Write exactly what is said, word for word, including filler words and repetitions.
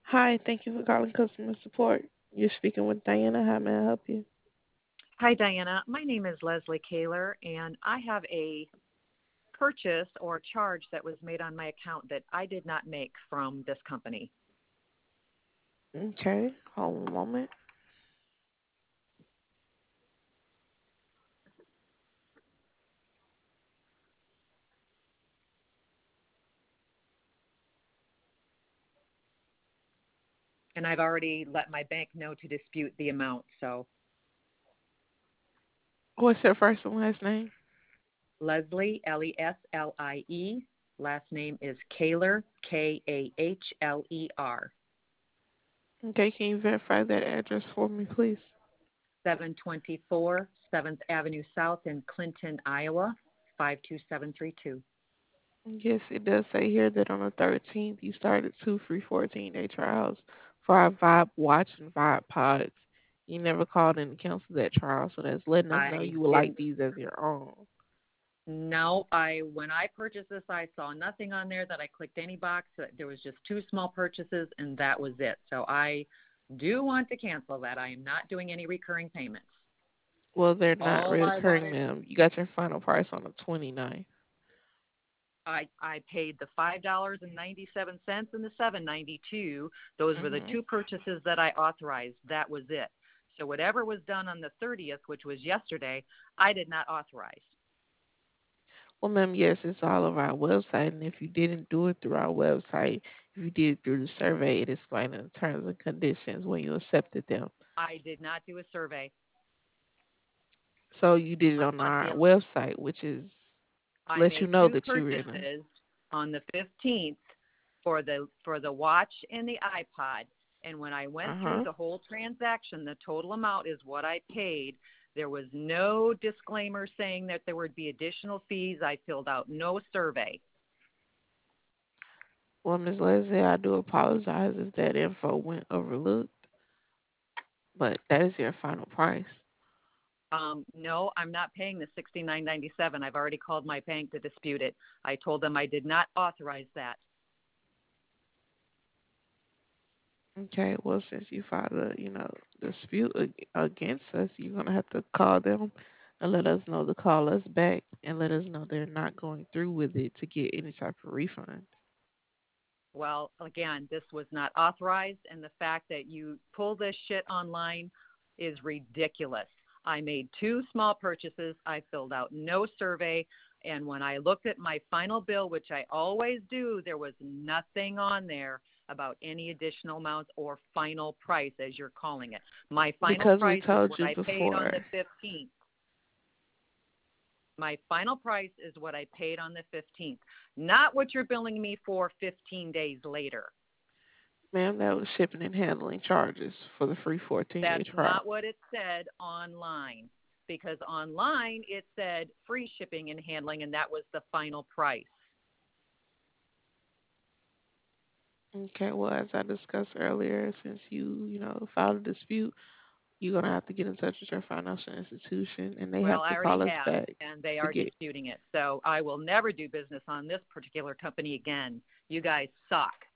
Hi, thank you for calling customer support. You're speaking with Diana. How may I help you? Hi, Diana. My name is Leslie Kaler, and I have a purchase or charge that was made on my account that I did not make from this company. Okay, hold on a moment. And I've already let my bank know to dispute the amount. So, What's your first and last name? Leslie, L E S L I E. Last name is Kaler, K A H L E R. Okay, can you verify that address for me, please? seven twenty-four seventh Avenue South in Clinton, Iowa, five two seven three two. Yes, it does say here that on the thirteenth you started two free fourteen-day trials for our Vibe Watch and Vibe Pods. You never called in to cancel that trial, so that's letting us know I you would like didn't these as your own. No, I when I purchased this, I saw nothing on there that I clicked any box. There was just two small purchases, and that was it. So I do want to cancel that. I am not doing any recurring payments. Well, they're not All I reoccurring, wanted, ma'am. You got your final price on the twenty-ninth. I I paid the five dollars and ninety seven cents and the seven ninety two. Those were the Mm-hmm. two purchases that I authorized. That was it. So whatever was done on the thirtieth, which was yesterday, I did not authorize. Well, ma'am, yes, it's all over our website, and if you didn't do it through our website, if you did it through the survey, it explained in the terms and conditions when you accepted them. I did not do a survey. So you did it I'm on not our the website, which is to I let you made know two that you were in a. purchases on the fifteenth for the for the watch and the iPod. And when I Uh went through huh. the whole transaction, the total amount is what I paid. There was no disclaimer saying that there would be additional fees. I filled out no survey. Well, Miss Leslie, I do apologize if that info went overlooked, but that is your final price. Um, no, I'm not paying the sixty-nine ninety-seven. I've already called my bank to dispute it. I told them I did not authorize that. Okay. Well, since you filed a, you know, dispute ag- against us, you're gonna have to call them and let us know to call us back and let us know they're not going through with it to get any type of refund. Well, again, this was not authorized, and the fact that you pull this shit online is ridiculous. I made two small purchases. I filled out no survey. And when I looked at my final bill, which I always do, there was nothing on there about any additional amounts or final price, as you're calling it. My final Because we price is told what you I paid on before. the fifteenth. My final price is what I paid on the fifteenth, not what you're billing me for fifteen days later. Ma'am, that was shipping and handling charges for the free fourteen-day That's trial. not what it said online, because online it said free shipping and handling, and that was the final price. Okay, well, as I discussed earlier, since you, you know, filed a dispute, you're going to have to get in touch with your financial institution, and they Well, have I to already call us have, back and they to are get. disputing it. So I will never do business on this particular company again. You guys suck.